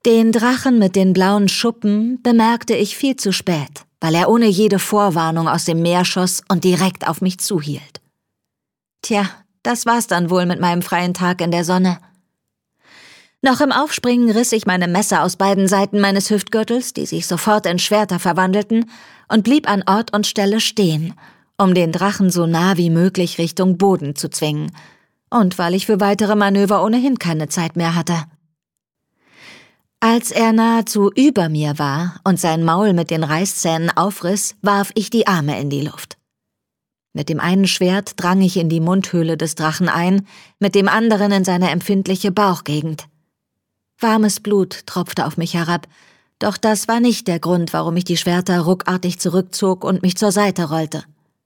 Den Drachen mit den blauen Schuppen bemerkte ich viel zu spät, weil er ohne jede Vorwarnung aus dem Meer schoss und direkt auf mich zuhielt. Tja, das war's dann wohl mit meinem freien Tag in der Sonne. Noch im Aufspringen riss ich meine Messer aus beiden Seiten meines Hüftgürtels, die sich sofort in Schwerter verwandelten, und blieb an Ort und Stelle stehen, um den Drachen so nah wie möglich Richtung Boden zu zwingen, und weil ich für weitere Manöver ohnehin keine Zeit mehr hatte. Als er nahezu über mir war und sein Maul mit den Reißzähnen aufriss, warf ich die Arme in die Luft. Mit dem einen Schwert drang ich in die Mundhöhle des Drachen ein, mit dem anderen in seine empfindliche Bauchgegend. Warmes Blut tropfte auf mich herab, doch das war nicht der Grund, warum ich die Schwerter ruckartig zurückzog und mich zur Seite rollte.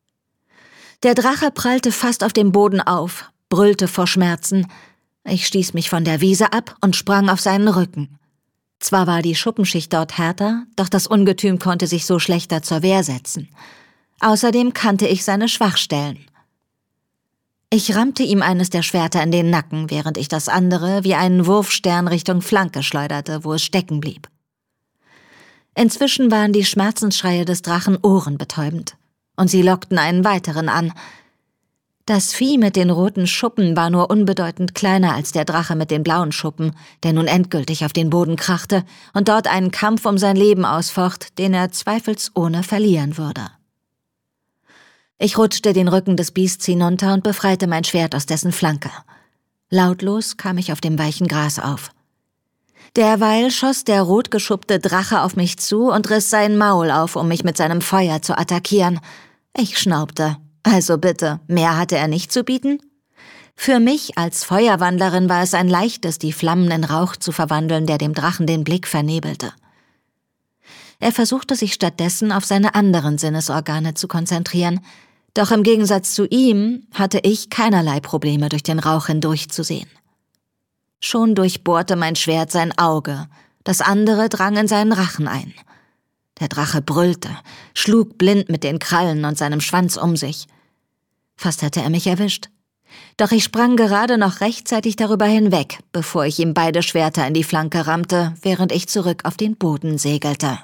Der Drache prallte fast auf dem Boden auf, brüllte vor Schmerzen. Ich stieß mich von der Wiese ab und sprang auf seinen Rücken. Zwar war die Schuppenschicht dort härter, doch das Ungetüm konnte sich so schlechter zur Wehr setzen. Außerdem kannte ich seine Schwachstellen. Ich rammte ihm eines der Schwerter in den Nacken, während ich das andere wie einen Wurfstern Richtung Flanke schleuderte, wo es stecken blieb. Inzwischen waren die Schmerzensschreie des Drachen ohrenbetäubend, und sie lockten einen weiteren an. Das Vieh mit den roten Schuppen war nur unbedeutend kleiner als der Drache mit den blauen Schuppen, der nun endgültig auf den Boden krachte und dort einen Kampf um sein Leben ausfocht, den er zweifelsohne verlieren würde. Ich rutschte den Rücken des Biests hinunter und befreite mein Schwert aus dessen Flanke. Lautlos kam ich auf dem weichen Gras auf. Derweil schoss der rotgeschuppte Drache auf mich zu und riss sein Maul auf, um mich mit seinem Feuer zu attackieren. Ich schnaubte. Also bitte, mehr hatte er nicht zu bieten? Für mich als Feuerwandlerin war es ein leichtes, die Flammen in Rauch zu verwandeln, der dem Drachen den Blick vernebelte. Er versuchte sich stattdessen auf seine anderen Sinnesorgane zu konzentrieren, doch im Gegensatz zu ihm hatte ich keinerlei Probleme, durch den Rauch hindurchzusehen. Schon durchbohrte mein Schwert sein Auge, das andere drang in seinen Rachen ein. Der Drache brüllte, schlug blind mit den Krallen und seinem Schwanz um sich. Fast hätte er mich erwischt. Doch ich sprang gerade noch rechtzeitig darüber hinweg, bevor ich ihm beide Schwerter in die Flanke rammte, während ich zurück auf den Boden segelte.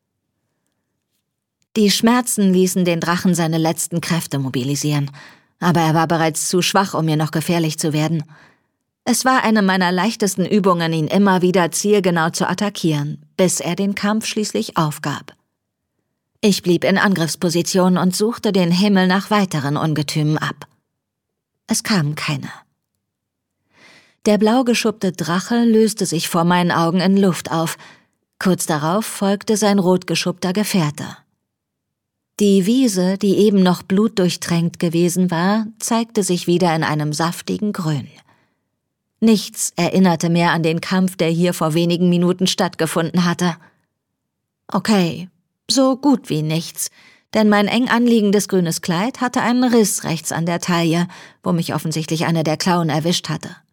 Die Schmerzen ließen den Drachen seine letzten Kräfte mobilisieren, aber er war bereits zu schwach, um mir noch gefährlich zu werden. Es war eine meiner leichtesten Übungen, ihn immer wieder zielgenau zu attackieren, bis er den Kampf schließlich aufgab. Ich blieb in Angriffsposition und suchte den Himmel nach weiteren Ungetümen ab. Es kamen keine. Der blau geschuppte Drache löste sich vor meinen Augen in Luft auf. Kurz darauf folgte sein rot geschuppter Gefährte. Die Wiese, die eben noch blutdurchtränkt gewesen war, zeigte sich wieder in einem saftigen Grün. Nichts erinnerte mehr an den Kampf, der hier vor wenigen Minuten stattgefunden hatte. Okay, so gut wie nichts, denn mein eng anliegendes grünes Kleid hatte einen Riss rechts an der Taille, wo mich offensichtlich eine der Klauen erwischt hatte.